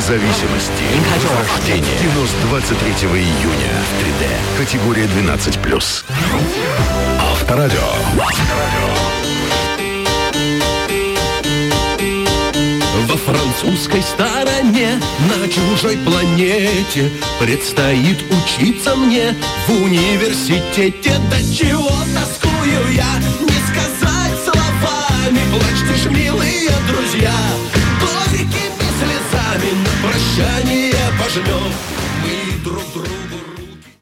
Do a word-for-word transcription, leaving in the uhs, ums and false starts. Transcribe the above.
независимости. Рождение. Кино с двадцать третьего июня в три дэ. Категория двенадцать плюс. Авторадио. Во французской стороне, на чужой планете, предстоит учиться мне в университете. До чего тоскую я